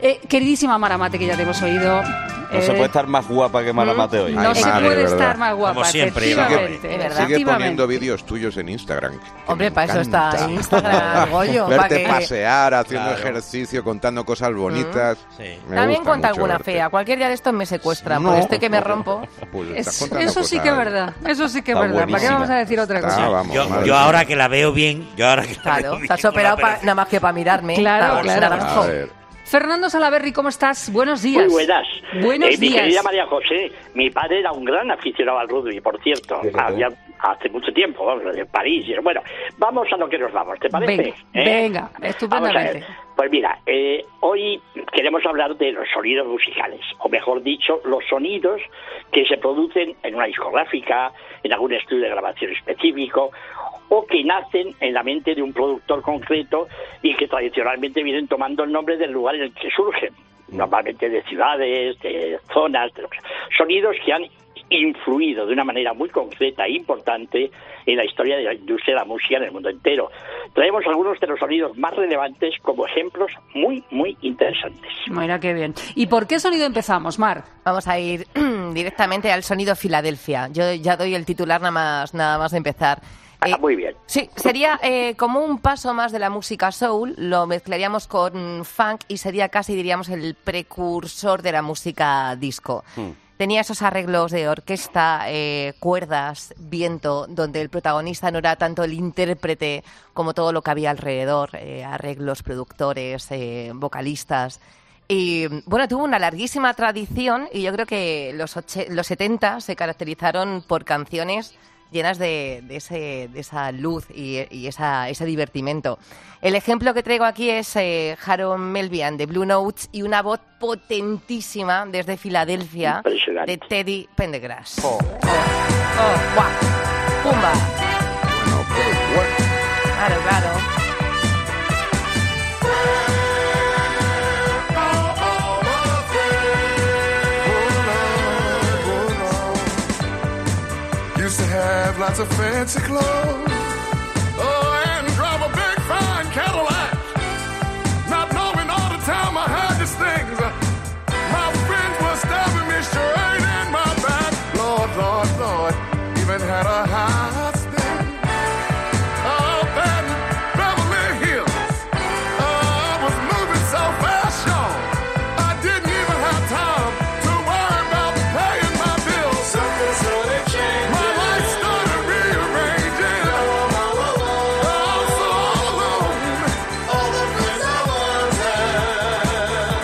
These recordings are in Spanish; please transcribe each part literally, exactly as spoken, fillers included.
Eh, queridísima Mara Mate, que ya te hemos oído. No eh, se puede estar más guapa que Mara Mate hoy. No Ay, se madre, puede ¿verdad? estar más guapa, Como siempre, efectivamente. Sigue, ¿verdad? sigue poniendo vídeos tuyos en Instagram. Hombre, para eso está Instagram, Goyo. Verte para que... pasear, haciendo Claro. ejercicio, contando cosas bonitas. Mm. Sí. Me También gusta cuenta mucho alguna verte. fea. Cualquier día de estos me secuestran. No. Por esto que me rompo. Pues estás Es- contando eso sí cosas. que es verdad, eso sí que es Está verdad. ¿Para qué buenísima. vamos a decir otra Está, cosa? vamos, Yo, madre yo mía. ahora que la veo bien, yo ahora que la Claro, veo bien, te has con operado la pa- operación- nada más que para mirarme. Claro, Está claro. naranjo. A ver. Fernando Salaverry, ¿cómo estás? Buenos días. Muy buenas. Buenos Eh, mi días. querida María José, mi padre era un gran aficionado al rugby, por cierto. Fíjate. Había, hace mucho tiempo, vamos, de París. y- Bueno, vamos a lo que nos vamos, ¿te parece? Venga, ¿Eh? venga, Vamos a estupendamente. ver. Pues mira, eh, hoy queremos hablar de los sonidos musicales, o mejor dicho, los sonidos que se producen en una discográfica, en algún estudio de grabación específico, o que nacen en la mente de un productor concreto y que tradicionalmente vienen tomando el nombre del lugar en el que surgen, normalmente de ciudades, de zonas, de lo que sea. Sonidos que han influido de una manera muy concreta e importante en la historia de la industria de la música en el mundo entero. Traemos algunos de los sonidos más relevantes como ejemplos muy, muy interesantes. Mira qué bien. ¿Y por qué sonido empezamos, Mar? Vamos a ir directamente al sonido Filadelfia. Yo ya doy el titular nada más, nada más de empezar. Ah, Eh, muy bien. Sí, sería eh, como un paso más de la música soul, lo mezclaríamos con funk y sería casi, diríamos, el precursor de la música disco. Tenía esos arreglos de orquesta, eh, cuerdas, viento, donde el protagonista no era tanto el intérprete como todo lo que había alrededor, eh, arreglos, productores, eh, vocalistas. Y bueno, tuvo una larguísima tradición y yo creo que los, och- los setenta se caracterizaron por canciones llenas de, de, ese, de esa luz y, y esa, ese divertimento. El ejemplo que traigo aquí es eh, Harold Melvian de Blue Notes y una voz potentísima desde Filadelfia Impresionante. de Teddy Pendergrass. Oh, Oh, oh, guau. ¡Pumba! bueno, qué bueno. Claro, claro. Used to have lots of fancy clothes. Oh, and drive a big fine Cadillac. Not knowing all the time I had these things. My friends were stabbing me straight in my back. Lord, Lord, Lord. Even had a husband. Oh, that Beverly Hills. Oh, I was moving so fast, y'all. I didn't even have time to worry about paying my bills. Something started changing. My life started rearranging. Oh, so all alone. All the things I once had.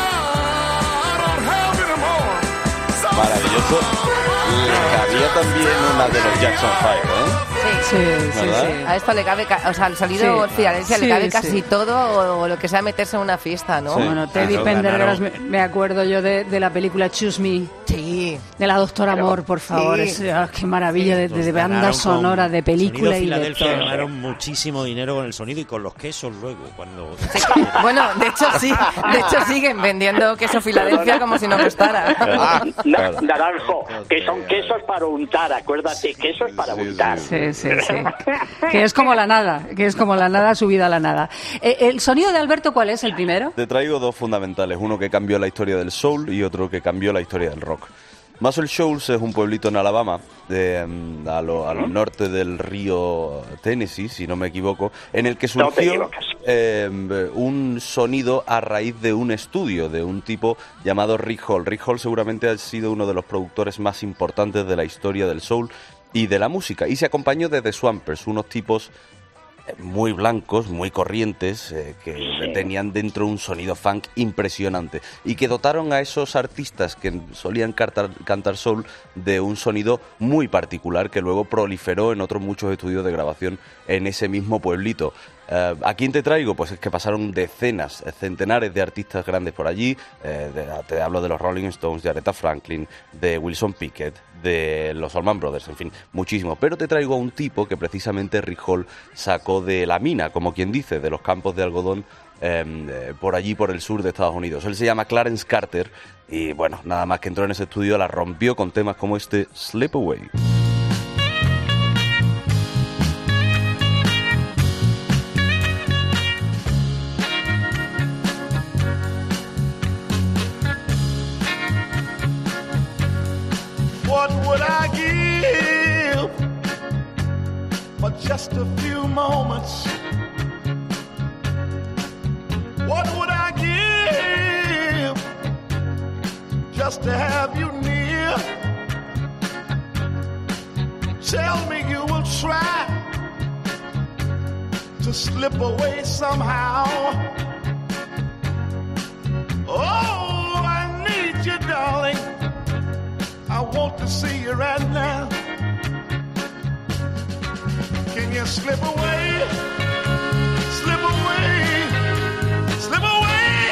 Oh, I don't have any more. So Maravilloso. Le cabía también una de los Jackson Five, ¿eh? Sí, sí, ¿Verdad? sí. A esto le cabe, ca- o sea, al sonido Sí. Filadelfia le Sí, cabe sí. casi todo o, o lo que sea meterse en una fiesta, ¿no? Sí. Bueno, Teddy Claro, Pendergrass, me, ganaron. me acuerdo yo de, de la película Choose Me, Sí. de la Doctora Amor, por favor. Sí. Es, ah, qué maravilla de, de Los banda ganaron sonora, con de película Sonido y de Filadelfia todo. ganaron muchísimo dinero con el sonido y con los quesos luego, cuando... Bueno, de hecho sí, de hecho siguen vendiendo queso Filadelfia como si no costara. Na- Claro. Naranjo, que son quesos para untar, acuérdate, quesos para Sí, sí, untar. Sí, sí, sí. Que es como la nada, que es como la nada subida a la nada. Eh, ¿El sonido de Alberto cuál es, el primero? Te traigo dos fundamentales, uno que cambió la historia del soul y otro que cambió la historia del rock. Muscle Shoals es un pueblito en Alabama, de, mm, a, lo, a lo norte del río Tennessee, si no me equivoco, en el que No te surgió equivocas. eh, un sonido a raíz de un estudio de un tipo llamado Rick Hall. Rick Hall seguramente ha sido uno de los productores más importantes de la historia del soul y de la música, y se acompañó de The Swampers, unos tipos muy blancos, muy corrientes, eh, que tenían dentro un sonido funk impresionante y que dotaron a esos artistas que solían cantar, cantar soul de un sonido muy particular que luego proliferó en otros muchos estudios de grabación en ese mismo pueblito. Uh, ¿A quién te traigo? Pues es que pasaron decenas, centenares de artistas grandes por allí. Eh, de, te hablo de los Rolling Stones, de Aretha Franklin, de Wilson Pickett, de los Allman Brothers, en fin, muchísimo. Pero te traigo a un tipo que precisamente Rick Hall sacó de la mina, como quien dice, de los campos de algodón eh, eh, por allí, por el sur de Estados Unidos. Él se llama Clarence Carter y, bueno, nada más que entró en ese estudio la rompió con temas como este Slip Away. What would I give for just a few moments? What would I give just to have you near? Tell me you will try to slip away somehow. Oh, I need you, darling. I want to see you right now. Can you slip away? Slip away. Slip away.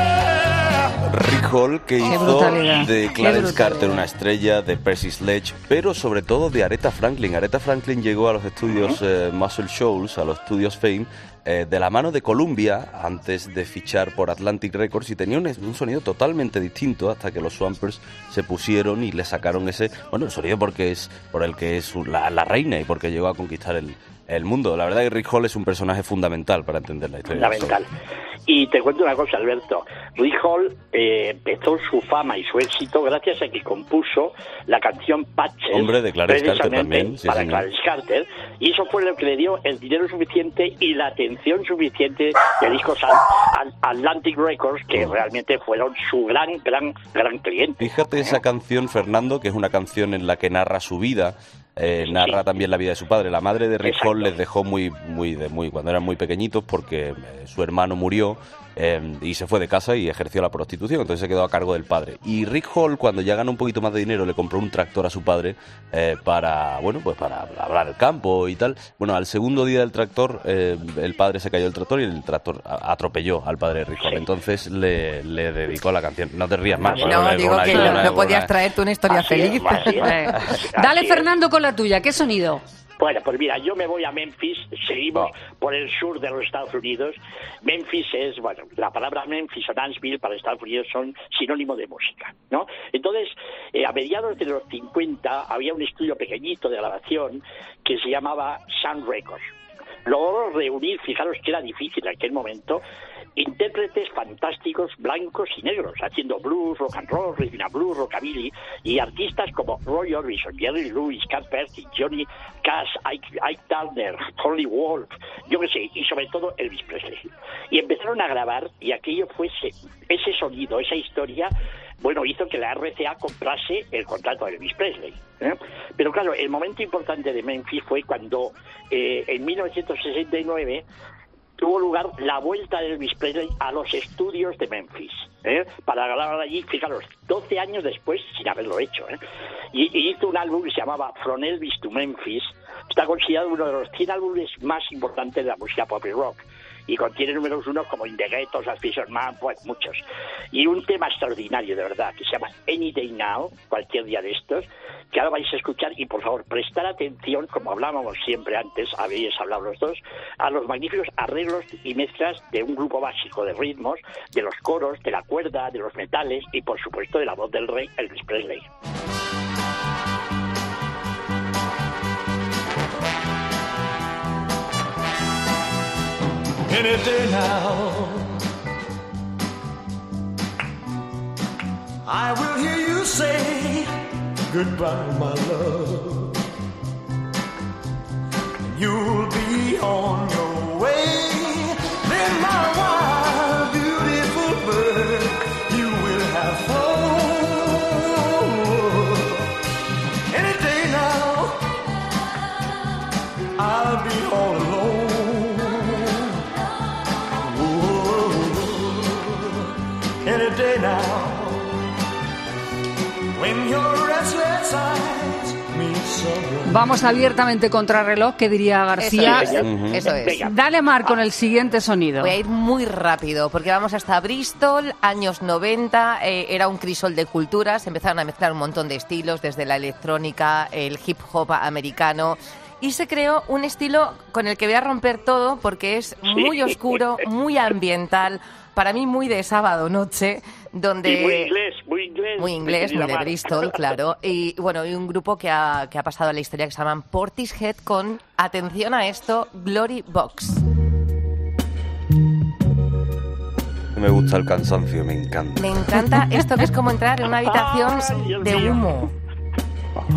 Yeah. Rick Hall, que Qué hizo brutalidad. de Qué Clarence brutalidad. Carter una estrella, de Percy Sledge, pero sobre todo de Aretha Franklin. Aretha Franklin llegó a los estudios eh, Muscle Shoals, a los estudios Fame, eh, de la mano de Columbia, antes de fichar por Atlantic Records, y tenía un, un sonido totalmente distinto hasta que los Swampers se pusieron y le sacaron ese, bueno, el sonido porque es por el que es la, la reina y porque llegó a conquistar el, el mundo. La verdad que Rick Hall es un personaje fundamental para entender la historia. Fundamental. Y te cuento una cosa, Alberto. Rick Hall eh, empezó su fama y su éxito gracias a que compuso la canción Patches. Hombre, de Clarence Carter precisamente también, sí, para señor. Clarence Carter. Y eso fue lo que le dio el dinero suficiente y la atención suficiente de discos Al- Al- Atlantic Records, que realmente fueron su gran, gran, gran cliente. Fíjate esa canción, Fernando, que es una canción en la que narra su vida. Eh, narra Sí. también la vida de su padre. La madre de Rick Exacto. Hall les dejó muy, muy, de muy cuando eran muy pequeñitos porque eh, su hermano murió eh, y se fue de casa y ejerció la prostitución, entonces se quedó a cargo del padre. Y Rick Hall, cuando ya ganó un poquito más de dinero, le compró un tractor a su padre eh, para, bueno, pues para labrar el campo y tal. Bueno, al segundo día del tractor, eh, el padre se cayó del tractor y el tractor a- atropelló al padre de Rick Hall. Sí. Entonces le, le dedicó la canción. No te rías más. No, Una- digo una- que una- no, una- no podías traerte una historia Así es, feliz. así es. Eh, Así Dale, es. Fernando, con la tuya. ¿Qué sonido? Bueno, pues mira, yo me voy a Memphis, seguimos Va. por el sur de los Estados Unidos. Memphis es, bueno, la palabra Memphis o Nashville para Estados Unidos son sinónimo de música, ¿no? Entonces, eh, a mediados de los cincuenta había un estudio pequeñito de grabación que se llamaba Sun Records. Logró reunir, fijaros que era difícil en aquel momento, intérpretes fantásticos blancos y negros, haciendo blues, rock and roll, rhythm and blues, rockabilly, y artistas como Roy Orbison, Jerry Lewis, Cat Perkins, Johnny Cash, Ike, Ike Turner, Tony Wolf, yo qué sé, y sobre todo Elvis Presley. Y empezaron a grabar, y aquello fue ese, ese sonido, esa historia, bueno, hizo que la R C A comprase el contrato de Elvis Presley, ¿eh? Pero claro, el momento importante de Memphis fue cuando eh, en mil novecientos sesenta y nueve tuvo lugar la vuelta de Elvis Presley a los estudios de Memphis, ¿eh? Para grabar allí, fijaros, doce años después sin haberlo hecho, ¿eh? Y, y hizo un álbum que se llamaba From Elvis to Memphis. Está considerado uno de los cien álbumes más importantes de la música pop y rock. Y contiene números unos como In the Ghetto, Suspicious Man, pues muchos. Y un tema extraordinario, de verdad, que se llama Any Day Now, cualquier día de estos, que ahora vais a escuchar. Y por favor, prestar atención, como hablábamos siempre antes, habéis hablado los dos, a los magníficos arreglos y mezclas de un grupo básico de ritmos, de los coros, de la cuerda, de los metales y por supuesto de la voz del rey Elvis Presley. Any day now, I will hear you say goodbye, my love. You'll be on your way. Then my wild, beautiful bird, you will have flown. Any day now, I'll be all alone. Any day now, when your restless eyes meet someone. Vamos abiertamente contra reloj, que diría García. Eso es. Ujú. Eso es. Venga. Dale, Mar, con el siguiente sonido. Voy a ir muy rápido porque vamos hasta Bristol, años noventa, eh, era un crisol de culturas, empezaron a mezclar un montón de estilos, desde la electrónica, el hip hop americano, y se creó un estilo con el que voy a romper todo porque es muy oscuro, muy ambiental, para mí muy de sábado noche, donde... Y muy inglés, muy inglés. Muy inglés, muy querida de Mar. Bristol, claro. Y bueno, y un grupo que ha, que ha pasado a la historia que se llaman Portishead con, atención a esto, Glory Box. Me gusta el cansancio, me encanta. Me encanta esto que es como entrar en una habitación Ay, Dios de mío. humo.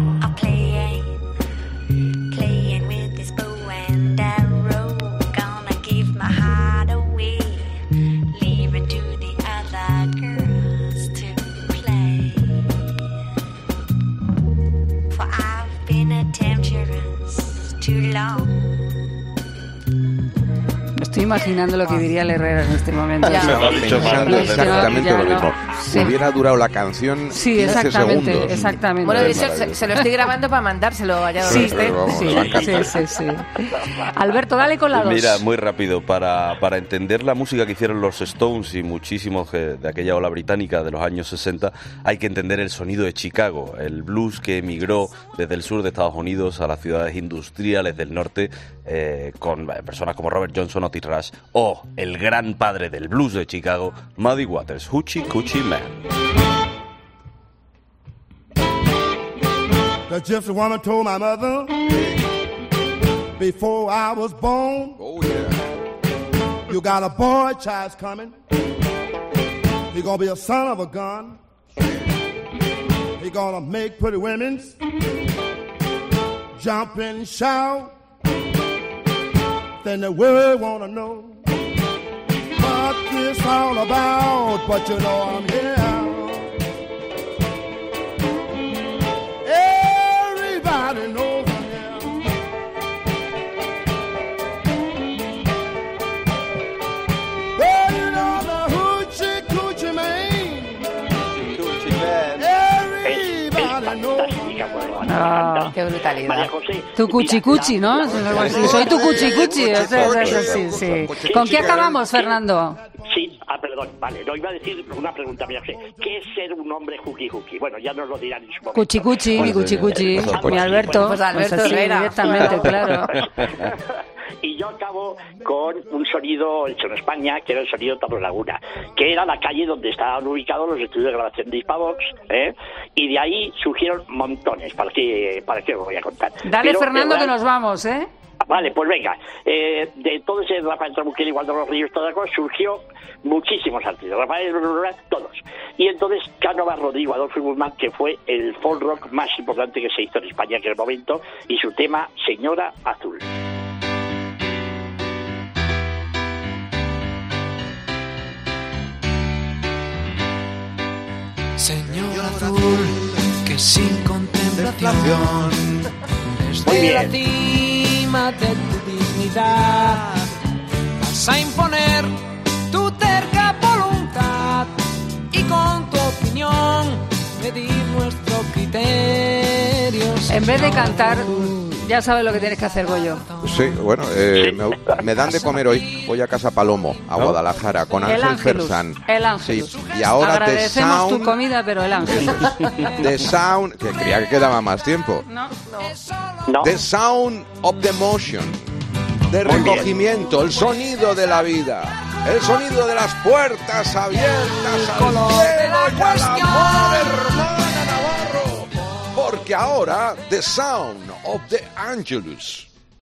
imaginando lo que diría el Herrera en este momento. Ya. Me lo ha dicho Pensando Marta, exactamente ya lo no. mismo. Sí. Hubiera durado la canción Sí, quince exactamente, segundos. exactamente. Bueno, de Es hecho, se, maravilloso. se lo estoy grabando para mandárselo allá donde Sí, esté. Pero vamos, sí, nos va a encantar. sí, sí, sí. Alberto, dale con la dos. Mira, muy rápido, para, para entender la música que hicieron los Stones y muchísimos que- de aquella ola británica de los años sesenta, hay que entender el sonido de Chicago, el blues que emigró desde el sur de Estados Unidos a las ciudades industriales del norte, eh, con eh, personas como Robert Johnson, Otis Rush, o el gran padre del blues de Chicago, Muddy Waters, Hoochie Coochie Man. The gypsy woman told my mother before I was born, Oh, yeah. you got a boy child's coming. He gonna be a son of a gun. He gonna make pretty women jump and shout. Then the world wanna know what this all about. But you know I'm here. Everybody knows I'm here. Well, you know the hoochie coochie man. Everybody knows I'm here. Ah, Qué brutalidad. María José. tu cuchicuchi, ¿no? Es algo así. Soy tu cuchicuchi. o sea, es así, sí. ¿Con qué acabamos, Fernando? Sí, ah, perdón, vale, no iba a decir una pregunta, María José. ¿Qué es ser un hombre juki juki? Bueno, ya nos lo dirán en su momento. Cuchicuchi, mi cuchicuchi, mi Alberto. Pues Alberto así, Herrera. directamente, claro. Y yo acabo con un sonido hecho en España, que era el sonido Tablolaguna, que era la calle donde estaban ubicados los estudios de grabación de Hispavox, ¿eh? Y de ahí surgieron montones, ¿para qué, para qué os voy a contar? Dale, Pero, Fernando, de que verdad- nos vamos, ¿eh? Vale, pues venga, eh, de todo ese Rafael Trabuquel, igual de los Ríos, toda cosa, surgió muchísimos artistas, Rafael, todos. Y entonces Cánova, Rodrigo, Adolfo y Guzmán, que fue el folk rock más importante que se hizo en España en aquel momento, y su tema Señora Azul. Señor azul, que sin contemplación, Muy desde la bien. cima de tu dignidad, vas a imponer tu terca voluntad y con tu opinión medir nuestro criterio. En vez de Señor cantar, azul. ya sabes lo que tienes que hacer, Goyo. Sí, bueno, eh, me, me dan de comer hoy. Voy a Casa Palomo, a Guadalajara, con El Ángel Ángelus. Fersán. El Ángelus. Sí, y ahora The Agradecemos tu Sound, comida, pero el Ángelus. The Sound, que creía que quedaba más tiempo. No, ¿No? The Sound of the Motion, de Muy bien. recogimiento, el sonido de la vida, el sonido de las puertas abiertas al cielo y al amor, hermana Navarro. Porque ahora, The Sound of the Angelus.